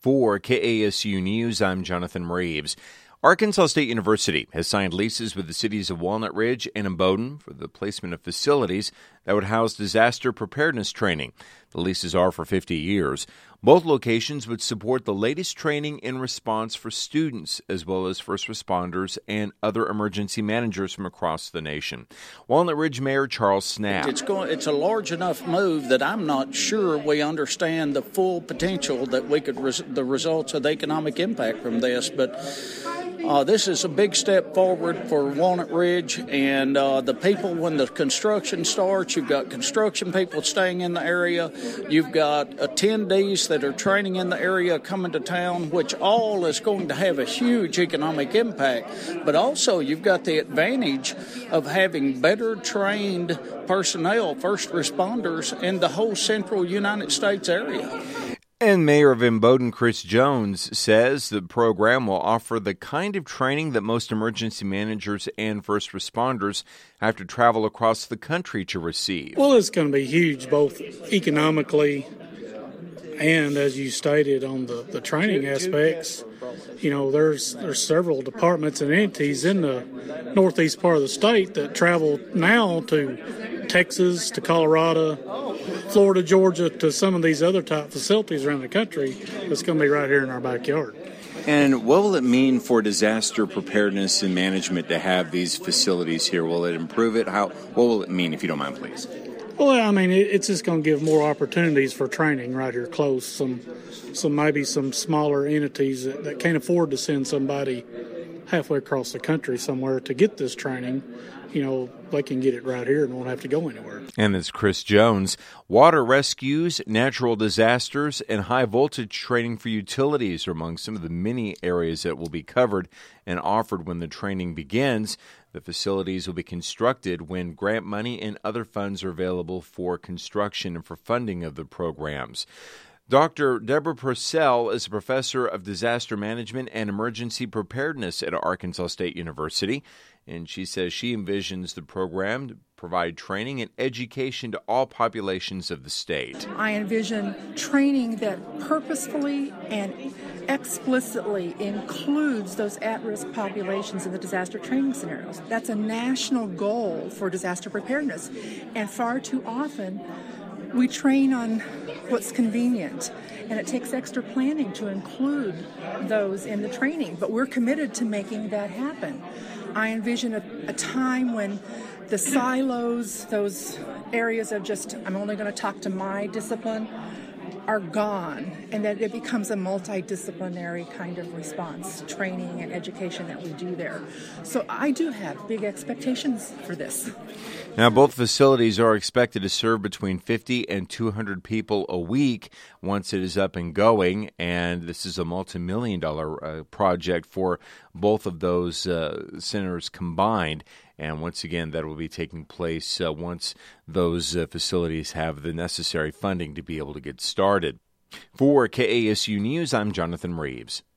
For KASU News, I'm Jonathan Reeves. Arkansas State University has signed leases with the cities of Walnut Ridge and Imboden for the placement of facilities that would house disaster preparedness training. The leases are for 50 years. Both locations would support the latest training in response for students, as well as first responders and other emergency managers from across the nation. Walnut Ridge Mayor Charles Snapp. It's a large enough move that I'm not sure we understand the full potential that we could, the results of the economic impact from this, but this is a big step forward for Walnut Ridge and the people. When the construction starts, you've got construction people staying in the area. You've got attendees that are training in the area coming to town, which all is going to have a huge economic impact. But also you've got the advantage of having better trained personnel, first responders, in the whole central United States area. And Mayor of Imboden, Chris Jones, says the program will offer the kind of training that most emergency managers and first responders have to travel across the country to receive. Well, it's going to be huge, both economically and, as you stated, on the training aspects. You know, there's several departments and entities in the northeast part of the state that travel now to Texas, to Colorado, Florida, Georgia, to some of these other type facilities around the country. That's going to be right here in our backyard. And what will it mean for disaster preparedness and management to have these facilities here? Will it improve it? What will it mean, if you don't mind, please? Well, I mean, it's just going to give more opportunities for training right here close. Some maybe some smaller entities that can't afford to send somebody halfway across the country somewhere to get this training. You know, they can get it right here and won't have to go anywhere. And as Chris Jones, water rescues, natural disasters, and high-voltage training for utilities are among some of the many areas that will be covered and offered when the training begins. The facilities will be constructed when grant money and other funds are available for construction and for funding of the programs. Dr. Deborah Purcell is a professor of disaster management and emergency preparedness at Arkansas State University, and she says she envisions the program to provide training and education to all populations of the state. I envision training that purposefully and explicitly includes those at-risk populations in the disaster training scenarios. That's a national goal for disaster preparedness, and far too often we train on what's convenient, and it takes extra planning to include those in the training, but we're committed to making that happen. I envision a time when the silos, those areas of just, I'm only going to talk to my discipline, are gone, and that it becomes a multidisciplinary kind of response, training and education that we do there. So I do have big expectations for this. Now, both facilities are expected to serve between 50 and 200 people a week once it is up and going, and this is a multi-million-dollar project for both of those centers combined. And once again, that will be taking place once those facilities have the necessary funding to be able to get started. For KASU News, I'm Jonathan Reeves.